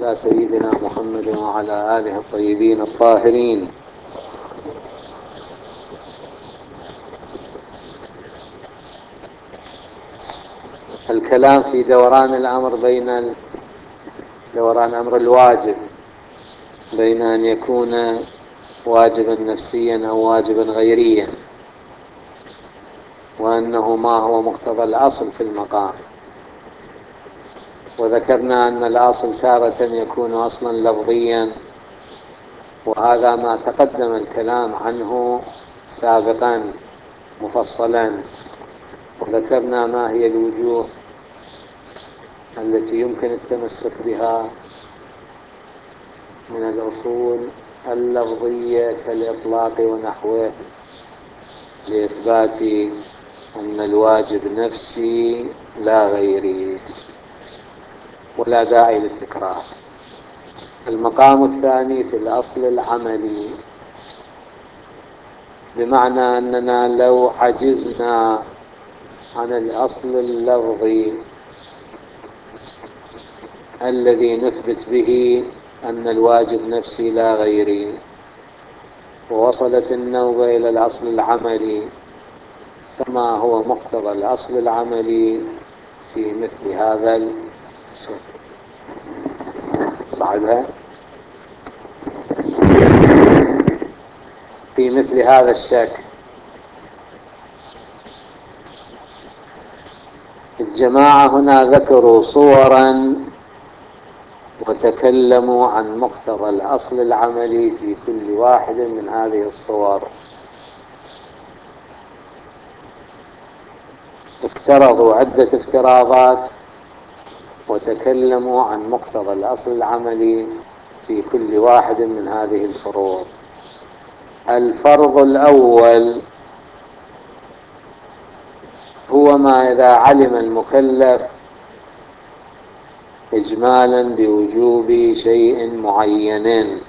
على سيدنا محمد وعلى آله الطيبين الطاهرين. الكلام في دوران الأمر دوران أمر الواجب بين أن يكون واجبا نفسيا أو واجبا غيريا، وأنه ما هو مقتضى الأصل في المقام. وذكرنا أن الأصل تارة يكون أصلا لفظيا، وهذا ما تقدم الكلام عنه سابقا مفصلا، وذكرنا ما هي الوجوه التي يمكن التمسك بها من الأصول اللفظية كالإطلاق ونحوه لإثبات أن الواجب نفسي لا غيري، ولا داعي للتكرار. المقام الثاني في الأصل العملي، بمعنى أننا لو عجزنا عن الأصل اللفظي الذي نثبت به أن الواجب نفسي لا غيري، ووصلت النوبة إلى الأصل العملي، فما هو مقتضى الأصل العملي في مثل هذا الشيء؟ صعدها في مثل هذا الشكل. الجماعة هنا ذكروا صورا وتكلموا عن مقتضى الأصل العملي في كل واحد من هذه الصور. افترضوا عدة افتراضات وتكلموا عن مقتضى الأصل العملي في كل واحد من هذه الفروض. الفرض الأول هو ما إذا علم المكلف إجمالا بوجوب شيء معين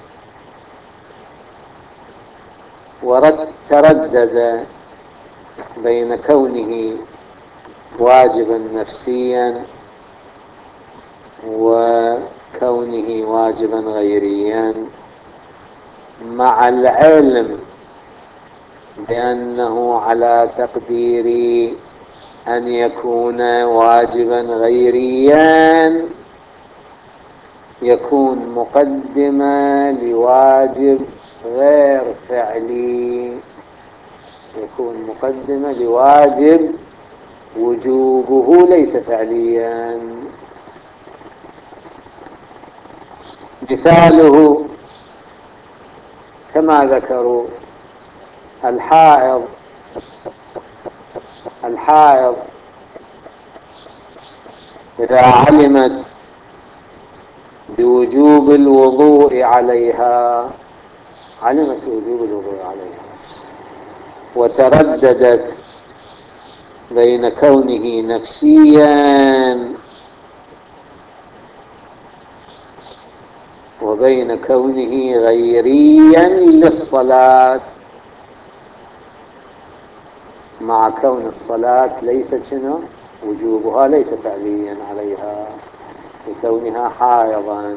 وتردد بين كونه واجبا نفسيا وكونه واجبا غيريا، مع العلم بأنه على تقدير أن يكون واجبا غيريا يكون مقدمة لواجب غير فعلي، يكون مقدمة لواجب وجوبه ليس فعليا. مثاله كما ذكروا الحائض إذا علمت بوجوب الوضوء عليها، علمت بوجوب الوضوء عليها وترددت بين كونه نفسيا وبين كونه غيريا للصلاة، مع كون الصلاة ليست شنو؟ وجوبها ليس فعليا عليها لكونها حائضا.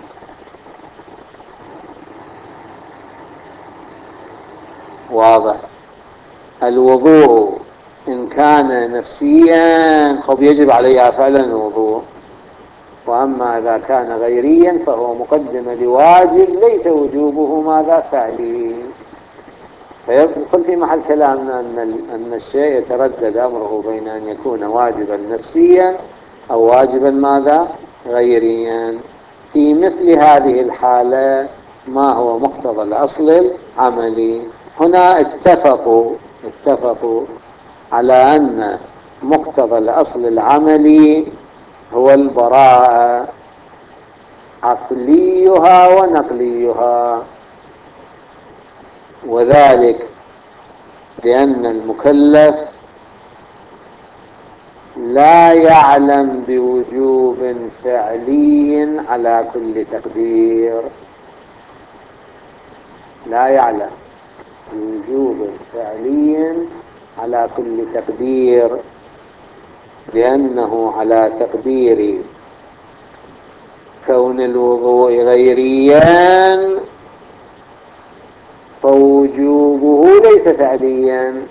واضح؟ الوضوء إن كان نفسيا يجب عليها فعلا الوضوء، وأما إذا كان غيريا فهو مقدمة لواجب ليس وجوبه ماذا؟ فعلي. فيدخل في محل كلامنا أن الشيء يتردد أمره بين أن يكون واجبا نفسيا أو واجبا ماذا؟ غيريا. في مثل هذه الحالة ما هو مقتضى الأصل العملي؟ هنا اتفقوا على أن مقتضى الأصل العملي هو البراءة عقليها ونقليها، وذلك لأن المكلف لا يعلم بوجوب فعلي على كل تقدير، لا يعلم بوجوب فعلي على كل تقدير، لأنه على تقدير كون الوضوء غيريا فوجوبه ليس فعليا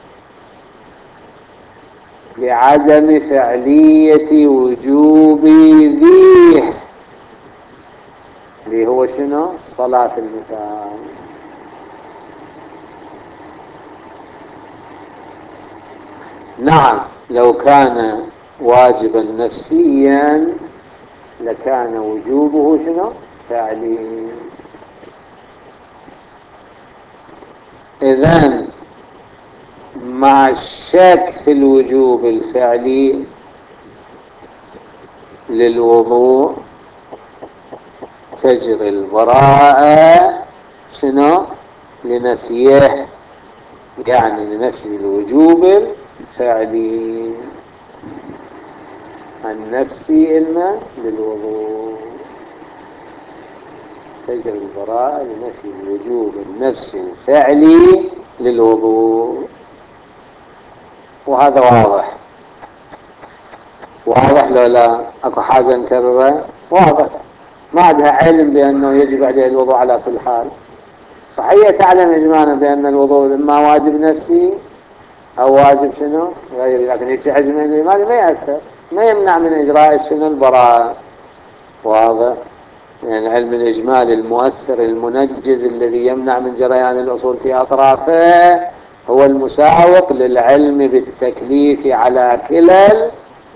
لعدم فعلية وجوب ذيه اللي هو شنو؟ الصلاة في المثال. نعم لو كان واجبا نفسيا لكان وجوبه شنو؟ فعلي. إذن مع الشك في الوجوب الفعلي للوضوء تجري البراءة شنو؟ لنفيه، يعني لنفي الوجوب الفعلي النفسي إما للوضوء. تجري البراءة لنفي الوجوب النفسي الفعلي للوضوء. وهذا واضح. واضح لو لا اكو حاجة نكررها؟ واضح. ما عندها علم بأنه يجب عليه الوضوء على كل حال. صحيح تعلم إجمالا بأن الوضوء إما واجب نفسي أو واجب شنو غيري، لكن يتحج من الإيمان ما يأثر، ما يمنع من إجراء شنو البراءة. واضح. يعني علم الإجمال المؤثر المنجز الذي يمنع من جريان الأصول في أطرافه هو المساوق للعلم بالتكليف على كلا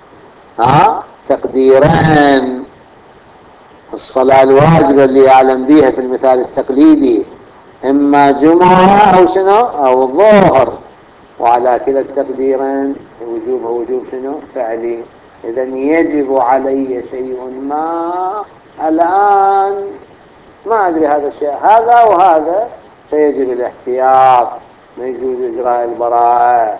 تقديران. الصلاة الواجبة اللي يعلم بها في المثال التقليدي إما جمعة أو شنو أو ظهر، وعلى كلا التقديرين وجوبه وجوب شنو فعلي. إذا يجب علي شيء ما الآن ما أدري هذا الشيء هذا وهذا، فيجب الاحتياط، ما يجوز إجراء البراءة.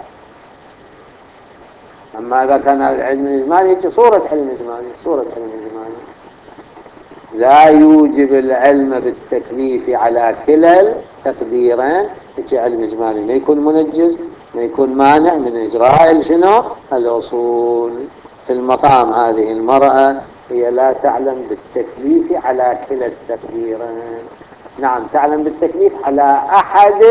أما إذا كان هذا العلم الإجمالي يجي صورة علم إجمالي، صورة علم إجمالي لا يوجب العلم بالتكليف على كلا التقديرين. يجي علم إجمالي ما يكون منجز، ما يكون مانع من إجراء شنو الأصول. في المقام هذه المرأة هي لا تعلم بالتكليف على كلا التقديرين. نعم تعلم بالتكليف على أحد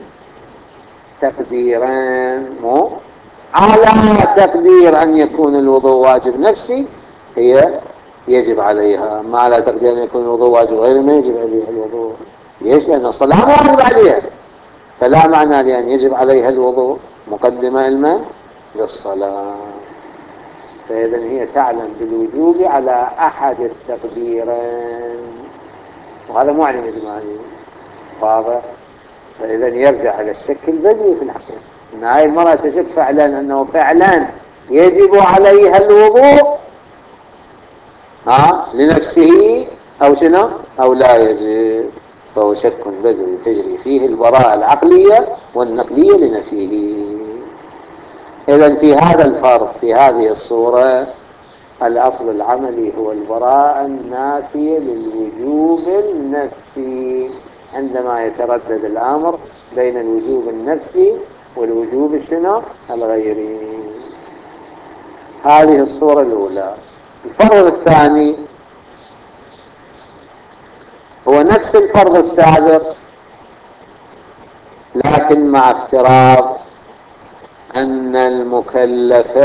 التقديرين، مو على تقدير أن يكون الوضوء واجب نفسي هي يجب عليها، ما على تقدير أن يكون الوضوء واجب غير ما يجب عليها الوضوء. ليش؟ لأن الصلاة واجب عليها، فلا معنى لأن يجب عليها الوضوء مقدمة علما للصلاة. فإذا هي تعلم بالوجوب على أحد التقديرين، وهذا مو علم إجمالي. واضح. فإذا يرجع على الشك البديهي في الحقيقة أن هاي المرأة تشك فعلا أنه فعلا يجب عليها الوضوء لنفسه أو شنو أو لا يجب، فهو شك بدوي تجري فيه البراءة العقلية والنقلية لنفيه. إذن في هذا الفرض في هذه الصورة الأصل العملي هو البراءة النافية للوجوب النفسي عندما يتردد الأمر بين الوجوب النفسي والوجوب الشنو الغيري. هذه الصورة الأولى. الفرض الثاني هو نفس الفرض السابق، لكن مع افتراض أن المكلف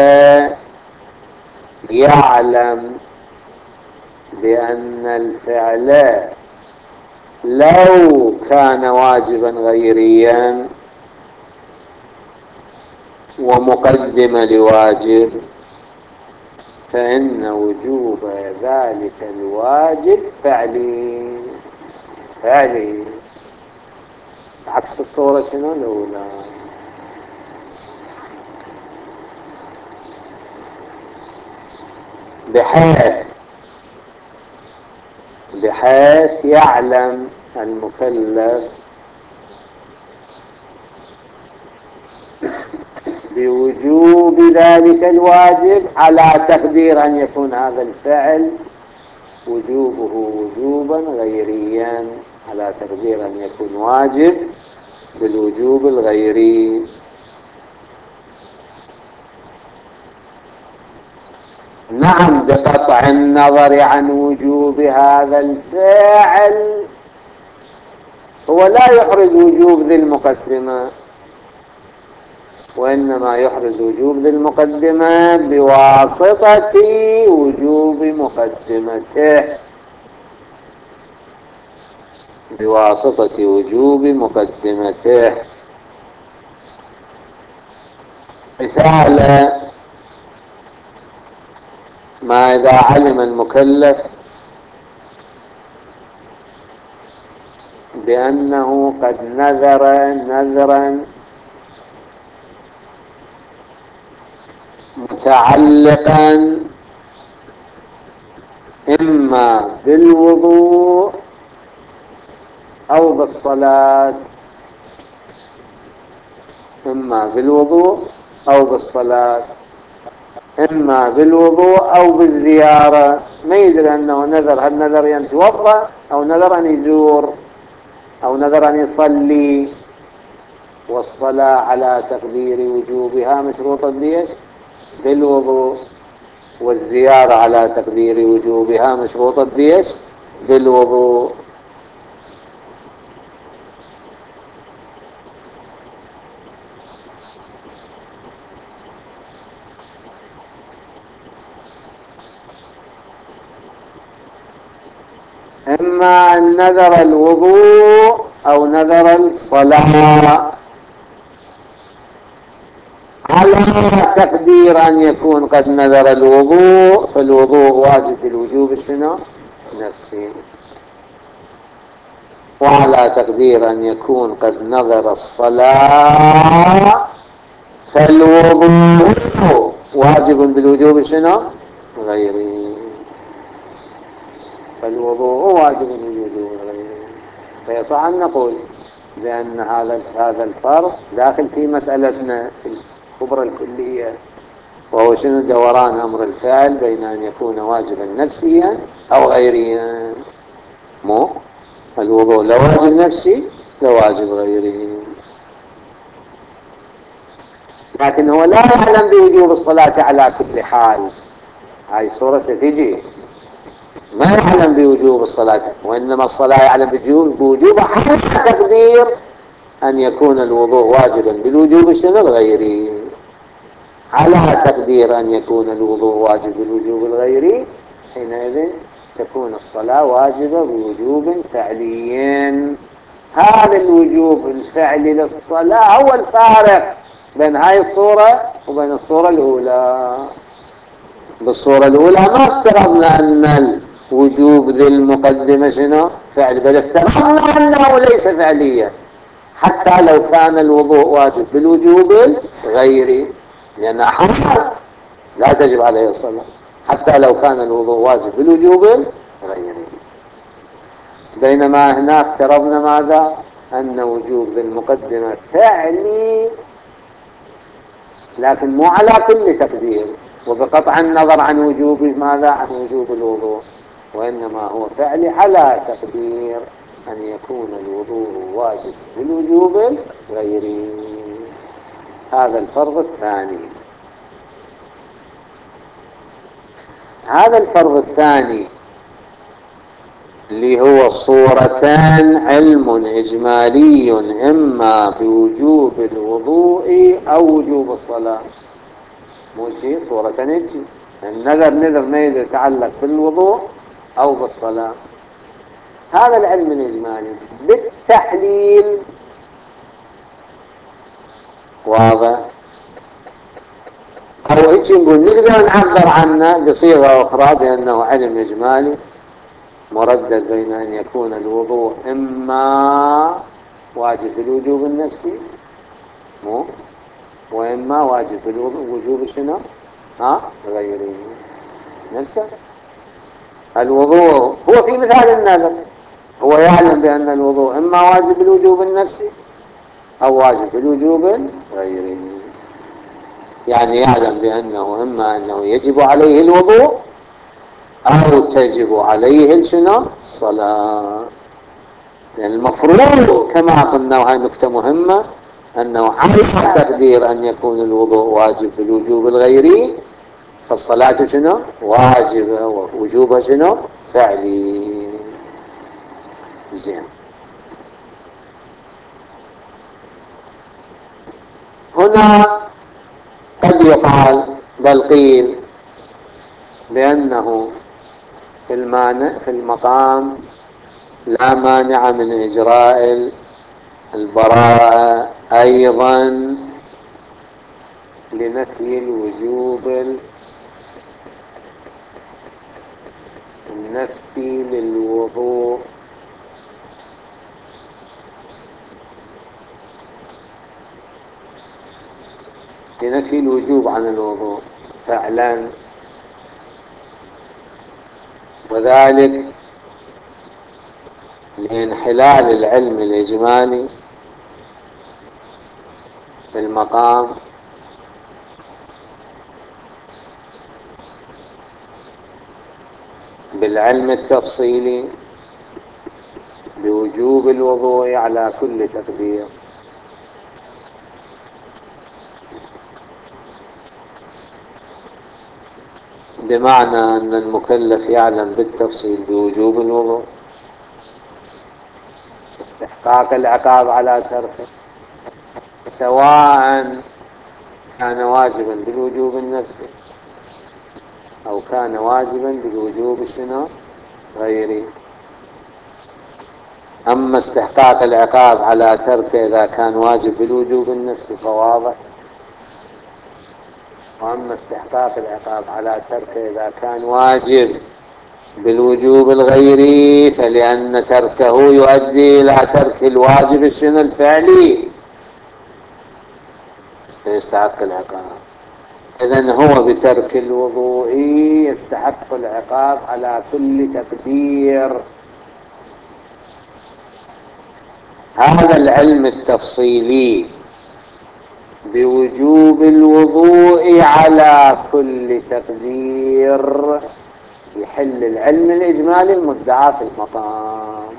يعلم بأن الفعل لو كان واجبا غيريا ومقدمة لواجب فإن وجوب ذلك الواجب فعلي. فعلي عكس الصورة شنو الأولى. بحيث يعلم المكلف بوجوب ذلك الواجب على تقدير أن يكون هذا الفعل وجوبه وجوبا غيريا، على تقدير أن يكون واجب بالوجوب الغيري. نعم، بقطع النظر عن وجوب هذا الفعل، هو لا يحرز وجوب ذي المقدمة، وإنما يحرز وجوب ذي المقدمة بواسطة وجوب مقدمته، بواسطة وجوب مقدمته. مثال ما إذا علم المكلف بأنه قد نذر نذرا متعلقا إما بالوضوء أو بالصلاة، إما بالوضوء أو بالصلاة، إما بالوضوء أو بالزيارة، ما يدري أنه نذر، هل نذر أن يتوضأ أو نذر أن يزور أو نذر أن يصلي، والصلاة على تقدير وجوبها مشروطة بإيش؟ بالوضوء، والزيارة على تقدير وجوبها مشروطة بإيش؟ بالوضوء. إما أن نذر الوضوء أو نذر الصلاة على تقدير أن يكون قد نذر الوضوء، فالوضوء واجب بالوجوب الشنو؟ نفسي. وعلى تقدير أن يكون قد نذر الصلاة، فالوضوء واجب بالوجوب شنو؟ غيري. فالوضوء واجب بالوجوب غيري. فيصح أن نقول بأن هذا الفرق داخل في مسألتنا الكبرى الكلية، وهو شنو؟ دوران أمر الفعل بين أن يكون واجبا نفسيا أو غيريا. مو الوضوء لا واجب نفسي لا واجب غيري، لكن هو لا يعلم بوجوب الصلاة على كل حال. هاي الصورة ستجي، ما يعلم بوجوب الصلاة، وإنما الصلاة يعلم بوجوبها على تقدير أن يكون الوضوء واجبا بالوجوب الشنو الغيري، على تقدير أن يكون الوضوء واجب بالوجوب الغيري، حينئذ تكون الصلاة واجبة بوجوب فعلي. هذا الوجوب الفعلي للصلاة هو الفارق بين هاي الصورة وبين الصورة الأولى. بالصورة الأولى ما افترضنا أن الوجوب ذي المقدمة شنو؟ فعل، بل افترضنا أنه ليس فعليا حتى لو كان الوضوء واجب بالوجوب الغيري، لأن أحيانا لا تجب عليه الصلاة حتى لو كان الوضوء واجب بالوجوب الغيري. بينما هنا افترضنا ماذا؟ أن وجوب ذي المقدمة فعلي، لكن مو على كل تقدير، وبقطع النظر عن وجوب ماذا؟ عن وجوب الوضوء، وإنما هو فعلي على تقدير أن يكون الوضوء واجب بالوجوب الغيري. هذا الفرض الثاني. هذا الفرض الثاني اللي هو الصورتان علم إجمالي إما بوجوب الوضوء أو وجوب الصلاة. مو شيء صورتين يجي النذر ما يتعلق بالوضوء أو بالصلاة. هذا العلم الإجمالي بالتحليل واضح، أو هيك نقول نقدر نعبر عنه بصيغة أخرى بأنه علم إجمالي مردد بين أن يكون الوضوء إما واجب الوجوب النفسي مو، وإما واجب الوجوب شنو؟ غيره. نفسه الوضوء هو في مثال النذر، هو يعلم بأن الوضوء إما واجب الوجوب النفسي أو واجب الوجوب غيره، يعني يعلم بأنه إما أنه يجب عليه الوضوء أو تجب عليه شنو؟ الصلاة. لأن المفروض كما قلنا، وهي نكتة مهمة، أنه على تقدير أن يكون الوضوء واجب بالوجوب الغيري، فالصلاة شنو؟ واجبة، ووجوبها شنو؟ فعلي. زين. هنا قد يقال بل قيل بأنه في المقام لا مانع من إجراء البراءة أيضا لنفي الوجوب النفسي للوضوء، لنفي الوجوب عن الوضوء فعلا، وذلك لانحلال العلم الإجمالي في المقام بالعلم التفصيلي بوجوب الوضوء على كل تقدير. بمعنى أن المكلف يعلم بالتفصيل بوجوب الوضوء، استحقاق العقاب على تركه، سواء كان واجبا بالوجوب النفسي أو كان واجبا بالوجوب شنو غيري. أما استحقاق العقاب على تركه إذا كان واجب بالوجوب النفسي فواضح، وأما استحقاق العقاب على تركه إذا كان واجب بالوجوب الغيري فلأن تركه يؤدي إلى ترك الواجب شنو الفعلي فيستحق العقاب. إذن هو بترك الوضوء يستحق العقاب على كل تقدير. هذا العلم التفصيلي بوجوب الوضوء على كل تقدير يحل العلم الإجمالي المدعى في المقام.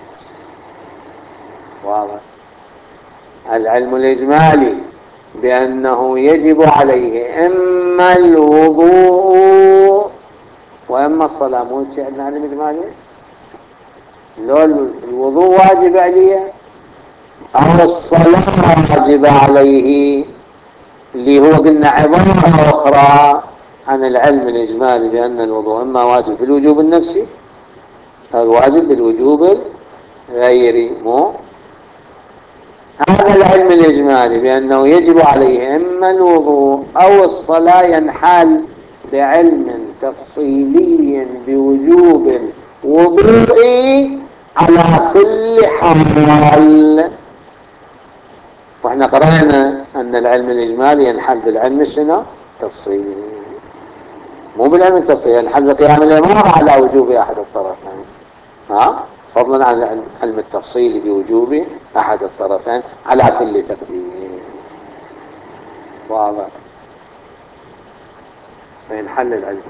واضح؟ العلم الإجمالي بأنه يجب عليه إما الوضوء وإما الصلاة. مو عندنا علم إجمالي لو الوضوء واجب عليه أو الصلاة واجب عليه، اللي هو قلنا عبارة أخرى عن العلم الإجمالي بأن الوضوء إما واجب بالوجوب النفسي أو الواجب بالوجوب الغيري. مو هذا العلم الإجمالي بأنه يجب عليه إما الوضوء أو الصلاة ينحل بعلم تفصيلي بوجوب الوضوء على كل حال. واحنا قرأنا أن العلم الإجمالي ينحل بالعلم شنو؟ تفصيلي، مو بالعلم التفصيلي، ينحل بقيام الإمام على وجوب أحد الطرفين، فضلا عن العلم التفصيلي بوجوب أحد الطرفين على كل تقدير. واضح؟ فينحل العلم.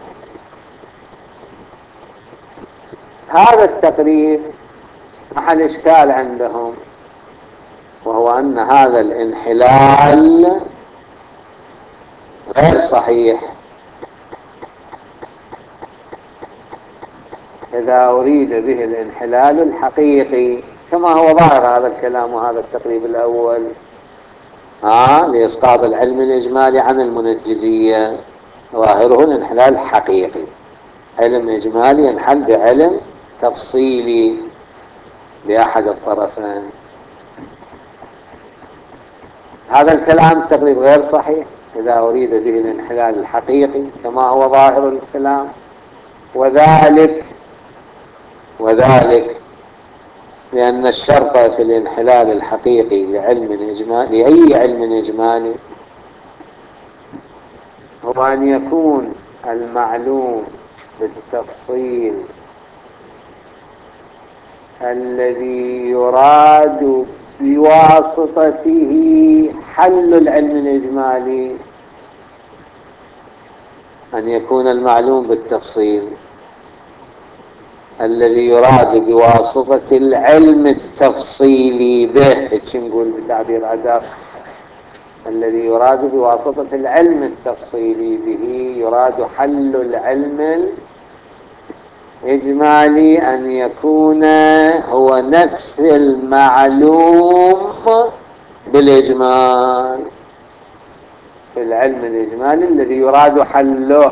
هذا التقرير محل إشكال عندهم، وهو أن هذا الانحلال غير صحيح إذا أريد به الانحلال الحقيقي، كما هو ظاهر هذا الكلام وهذا التقريب الأول لإسقاط العلم الإجمالي عن المنجزية. ظاهره الانحلال الحقيقي، علم إجمالي ينحل بعلم تفصيلي لأحد الطرفين. هذا الكلام التقريب غير صحيح إذا أريد به الانحلال الحقيقي كما هو ظاهر الكلام، وذلك لأن الشرط في الانحلال الحقيقي لعلم إجمالي، لأي علم إجمالي، هو أن يكون المعلوم بالتفصيل الذي يراد بواسطته حل العلم الإجمالي، أن يكون المعلوم بالتفصيل الذي يراد بواسطة العلم التفصيلي به، نقول بتعبير أدق، الذي يراد بواسطة العلم التفصيلي به يراد حل العلم الإجمالي أن يكون هو نفس المعلوم بالإجمال. في العلم الإجمالي الذي يراد حله،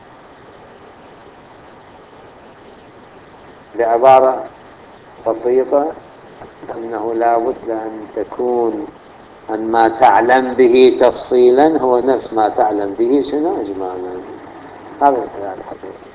بعبارة بسيطة أنه لا بد أن تكون أن ما تعلم به تفصيلا هو نفس ما تعلم به شنو إجمالا. هذا الخيال الحقيقي.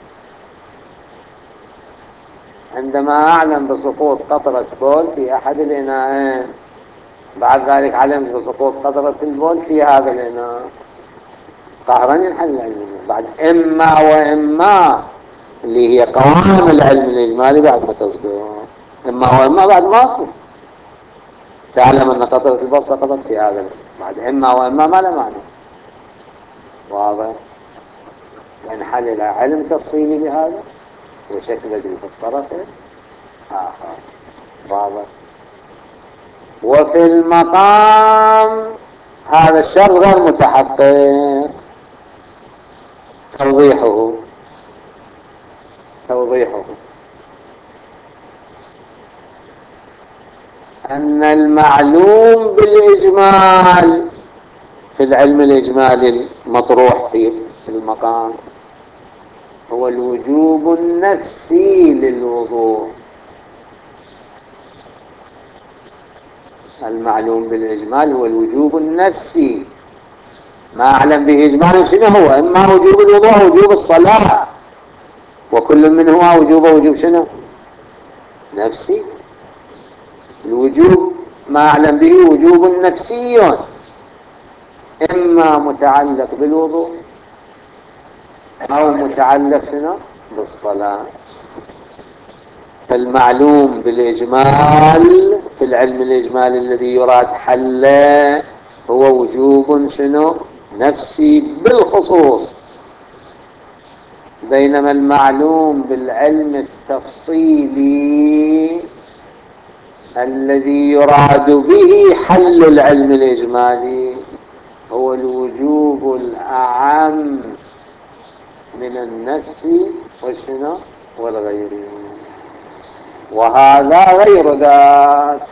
عندما أعلم بسقوط قطرة بول في أحد الإناءين، بعد ذلك علمت بسقوط قطرة البول في هذا الإناء، قهرا ينحل العلم بعد إما وإما، اللي هي قوام العلم الإجمالي بعد ما تصدر، إما وإما بعد ما تعلم أن قطرة البول سقطت في هذا بعد إما وإما ما له معنى. واضح؟ ينحل إلى علم تفصيلي بهذا وشكل في الطرف آخر. واضح؟ وفي المقام هذا الشرط غير متحقق. توضيحه أن المعلوم بالإجمال في العلم الإجمالي المطروح في المقام هو الوجوب النفسي للوضوء. المعلوم بالإجمال هو الوجوب النفسي، ما أعلم به إجمالا شنو هو؟ إما وجوب الوضوء أو وجوب الصلاة، وكل منهما وجوب شنو؟ نفسي. الوجوب ما أعلم به وجوب نفسي، إما متعلق بالوضوء أو متعلق شنو؟ بالصلاة. فالمعلوم بالإجمال في العلم الإجمالي الذي يراد حله هو وجوب شنو؟ نفسي بالخصوص، بينما المعلوم بالعلم التفصيلي الذي يراد به حل العلم الإجمالي هو الوجوب الأعم من النفس والشنو والغير، وهذا غير ذاك.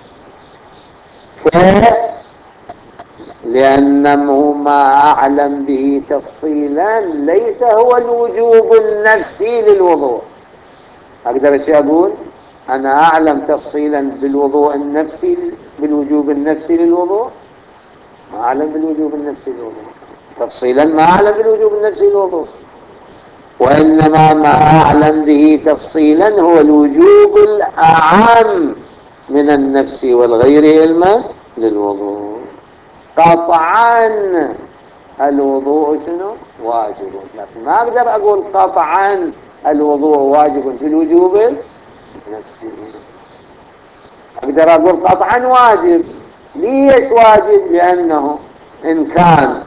لأنه ما أعلم به تفصيلا ليس هو الوجوب النفسي للوضوء. أقدر شيء أقول أنا أعلم تفصيلا بالوضوء النفسي، بالوجوب النفسي للوضوء، ما أعلم بالوجوب النفسي للوضوء تفصيلا، ما أعلم بالوجوب النفسي للوضوء، وإنما ما أعلم به تفصيلا هو الوجوب الأعم من النفس والغير علما للوضوء. قطعا الوضوء شنو؟ واجب، لكن ما أقدر أقول قطعا الوضوء واجب في الوجوب النفسي. أقدر أقول قطعا واجب. ليش واجب؟ لأنه إن كان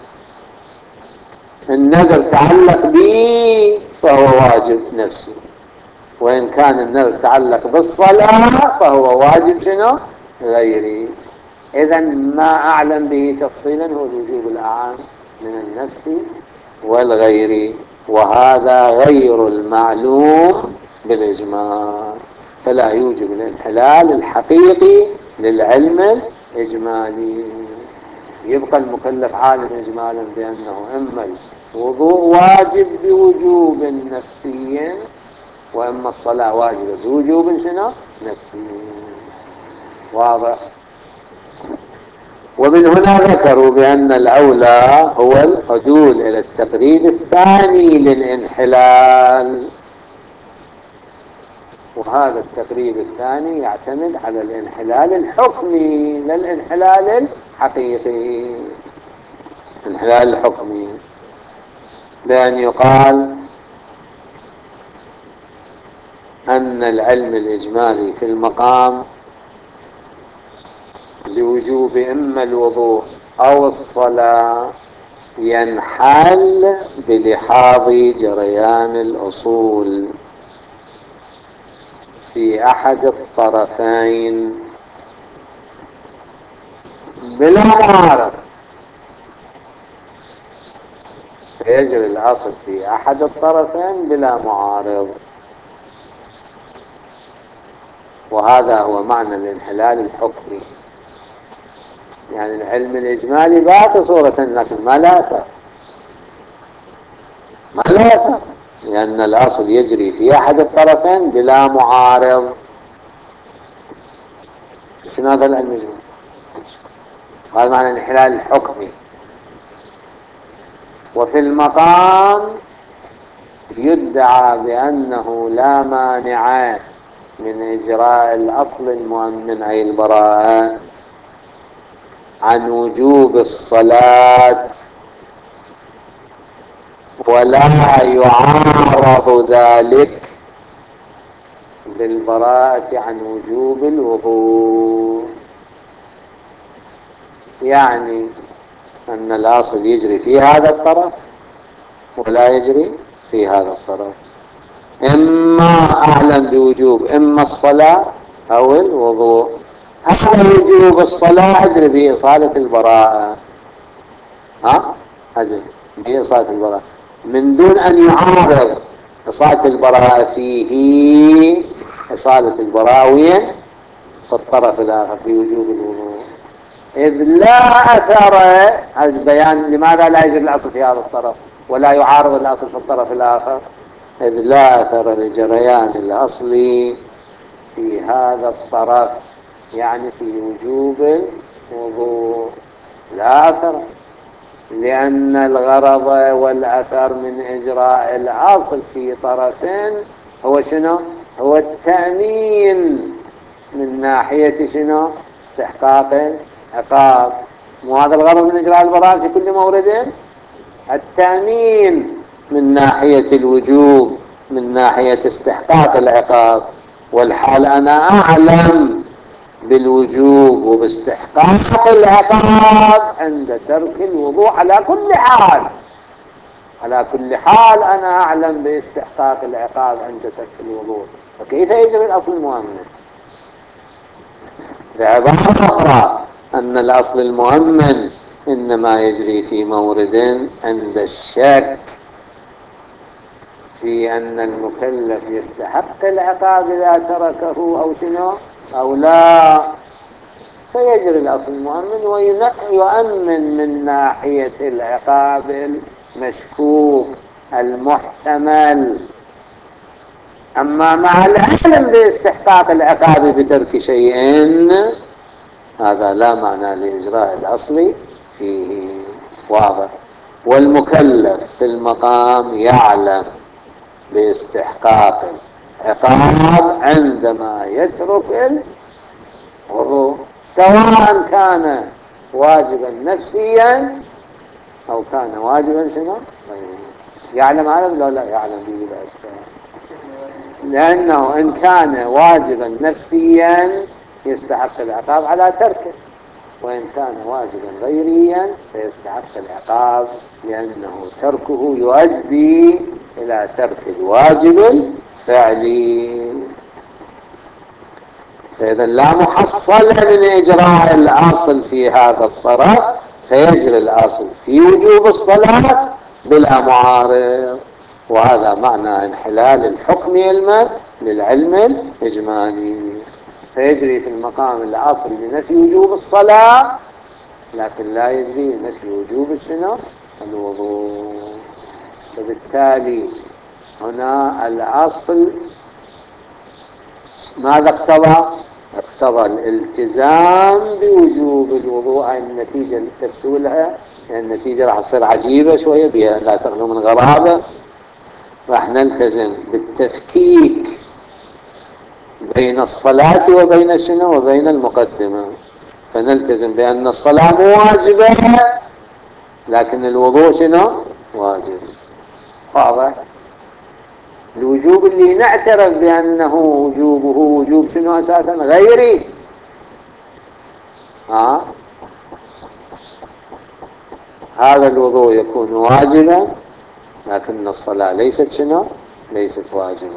النذر تعلق بي فهو واجب نفسي، وإن كان النذر تعلق بالصلاة فهو واجب شنو؟ غيري. إذا ما أعلم به تفصيلا هو الوجوب الأعم من النفس والغير، وهذا غير المعلوم بالإجمال، فلا يوجب الانحلال الحقيقي للعلم الإجمالي. يبقى المكلف عالم إجمالا بأنه إما الوضوء واجب بوجوب نفسي، وإما الصلاة واجبة بوجوب شنو؟ نفسي. واضح؟ ومن هنا ذكروا بأن الأولى هو العدول إلى التقريب الثاني للانحلال، وهذا التقريب الثاني يعتمد على الانحلال الحكمي لا الانحلال الحقيقي. الانحلال الحكمي بأن يقال أن العلم الإجمالي في المقام لوجوب إما الوضوء أو الصلاة ينحل بلحاظ جريان الأصول في أحد الطرفين بلا معارضة. فيجري الأصل في أحد الطرفين بلا معارض. وهذا هو معنى الانحلال الحكمي. يعني العلم الإجمالي باقي صورة لكن ما لا أثر، ما لا أثر، لأن الأصل يجري في أحد الطرفين بلا معارض. شنو هذا العلم الإجمالي؟ هذا معنى الانحلال الحكمي. وفي المقام يدعى بأنه لا مانع من إجراء الأصل المؤمن أي البراءة عن وجوب الصلاة، ولا يعارض ذلك بالبراءة عن وجوب الوضوء. يعني أن الأصل يجري في هذا الطرف ولا يجري في هذا الطرف، إما أعلم بوجوب إما الصلاة أو الوضوء. هذا وجوب الصلاة أجري بإصالة البراءة، أجري بإصالة البراءة من دون أن يعارض إصالة البراءة فيه إصالة البراءة وين؟ في الطرف الآخر في وجوب الوضوء. إذ لا أثر، هذا بيان لماذا لا يجري الأصل في هذا الطرف ولا يعارض الأصل في الطرف الآخر. إذ لا أثر لجريان الأصل في هذا الطرف، يعني في وجوب الوضوء لا أثر، لأن الغرض والأثر من إجراء الأصل في طرفين هو شنو؟ هو التأمين من ناحية شنو؟ استحقاق العقاب. مو هذا الغرض من إجراء البراءة في كل مورد؟ التأمين من ناحية الوجوب، من ناحية استحقاق العقاب. والحال أنا أعلم بالوجوب وباستحقاق العقاب عند ترك الوضوء على كل حال. على كل حال أنا أعلم باستحقاق العقاب عند ترك الوضوء، فكيف يجري الأصل المؤمن؟ بعبارة أخرى أن الأصل المؤمن إنما يجري في مورد عند الشك في أن المكلف يستحق العقاب إذا تركه أو شنو أو لا، فيجري الأصل المؤمن ويؤمن من ناحية العقاب المشكوك المحتمل. أما مع العلم باستحقاق العقاب بترك شيء هذا لا معنى لإجراء الأصل فيه. واضح. والمكلف في المقام يعلم باستحقاق العقاب عندما يترك الوضوء، سواء كان واجبا نفسيا أو كان واجبا شنو. يعلم هذا ولا لا يعلم به؟ لا إشكال، لأنه إن كان واجبا نفسيا يستحق العقاب على تركه، وإن كان واجبا غيريا فيستحق العقاب لأنه تركه يؤدي إلى ترك الواجب الفعلي. فإذا لا محصل من إجراء الأصل في هذا الطرف، فيجري الأصل في وجوب الصلاة بلا معارض. وهذا معنى انحلال الحكم للعلم الإجمالي. فيجري في المقام الأصل لنفي وجوب الصلاة، لكن لا يجري لنفي وجوب شنو؟ الوضوء. فبالتالي هنا الأصل ماذا اقتضى؟ اقتضى الالتزام بوجوب الوضوء. النتيجة اللي تفتوا لها، يعني النتيجة راح تصير عجيبة شوية بها لا تخلو من غرابة. راح نلتزم بالتفكيك بين الصلاة وبين شنو؟ وبين المقدمة. فنلتزم بأن الصلاة مو واجبة لكن الوضوء شنو؟ واجب. واضح؟ الوجوب اللي نعترف بأنه وجوبه وجوب شنو أساسا؟ غيري. هذا الوضوء يكون واجبا لكن الصلاة ليست شنو؟ ليست واجبة.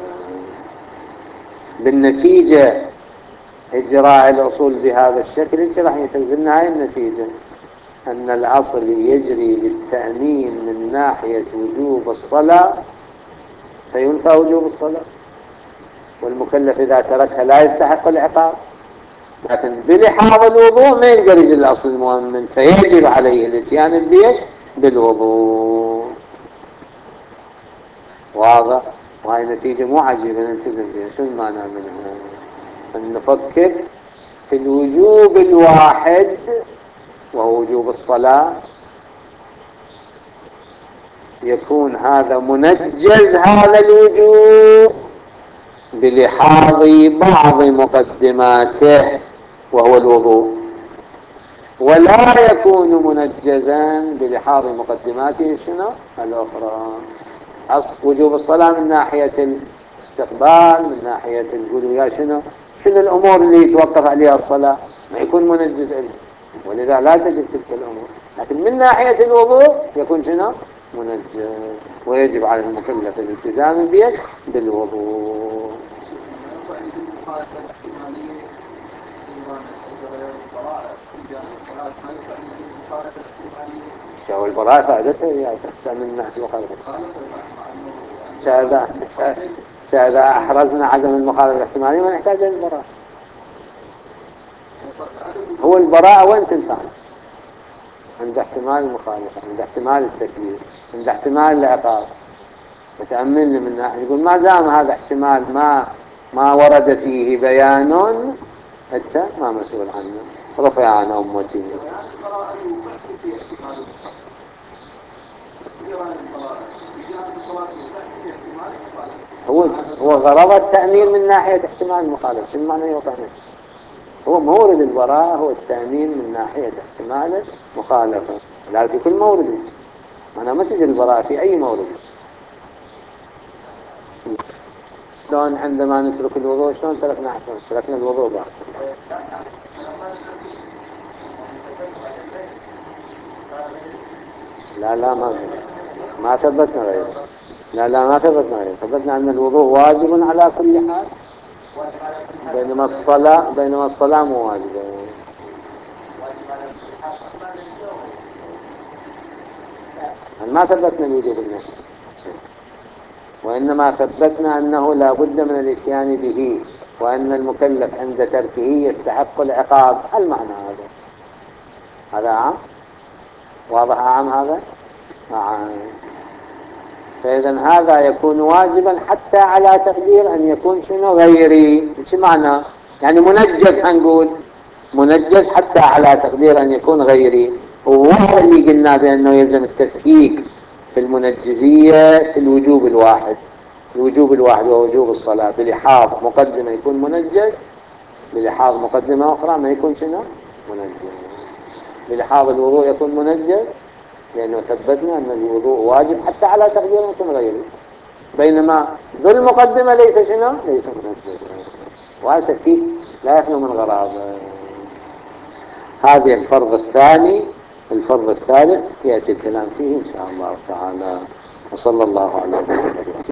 بالنتيجة إجراء الأصول بهذا الشكل راح يتلزمنا هاي النتيجة. أن الأصل يجري للتأمين من ناحية وجوب الصلاة فينفى وجوب الصلاة، والمكلف إذا تركها لا يستحق العقاب، لكن بلحاظ الوضوء ما يندرج الأصل المؤمن فيجب عليه الاتيان بيش بالوضوء. واضح؟ وهي نتيجة مو عجيبة نلتزم بها. شو المعنى منها؟ أن نفكر في الوجوب الواحد وهو وجوب الصلاة، يكون هذا منجز هذا الوجوب بلحاظ بعض مقدماته وهو الوضوء، ولا يكون منجزا بلحاظ مقدماته شنو الأخرى. وجوب الصلاة من ناحية الاستقبال، من ناحية القلوية، شنو الأمور اللي يتوقف عليها الصلاة ما يكون منجز له، ولذا لا تجب تلك الأمور. لكن من ناحية الوضوء يكون شنو منجز، ويجب على المكلف الالتزام به بالوضوء. شو البراءة فائدتها هي تحتمل من ناحية المخالفة. إذا أحرزنا عدم المخالفة الاحتمالية ما نحتاج للبراءة. هو البراءة وين تنفع؟ عند احتمال المخالفة، عند احتمال التكليف، عند احتمال العقاب. وتأملنا من ناحية يقول ما دام هذا احتمال ما ورد فيه بيان حتى ما مسؤول عنه، رفع عن أمتي. هو غرض التأمين من ناحية احتمال المخالفة. شو معنى يوقع نفسه؟ هو مورد البراءة هو التأمين من ناحية احتمال المخالفة، لا في كل مورد. أنا ما تجي البراءة في أي مورد. شلون عندما نترك الوضوء شلون تركنا الوضوء بعد؟ لا ما ثبتنا غيره. ما ثبتنا غيره. ثبتنا أن الوضوء واجب على كل حال، بينما الصلاة مو واجبة. ما ثبتنا الوجوب النفسي، وإنما ثبتنا أنه لا بد من الاتيان به، وأن المكلف عند تركه يستحق العقاب. المعنى هذا عام. واضح عام هذا؟ نعم. فإذا هذا يكون واجبا حتى على تقدير أن يكون شنو غيري. شو معنى؟ يعني منجز، هنقول منجز حتى على تقدير أن يكون غيري. وهذا اللي قلنا بأنه يلزم التفكيك في المنجزية في الوجوب الواحد. الوجوب الواحد ووجوب الصلاة بلحاظ مقدمة يكون منجز، بلحاظ مقدمة أخرى ما يكون شنو منجز. بلحاظ الوضوء يكون منجز لأنه ثبتنا أن الوضوء واجب حتى على تقدير أن يكون غيره، بينما ذو المقدمة ليس شنو ليس منجز. وهذا تفكيك لا يخلو من غرابة. هذه الفرض الثاني. الفرض الثالث يأتي الكلام فيه إن شاء الله تعالى. وصلى الله على محمد.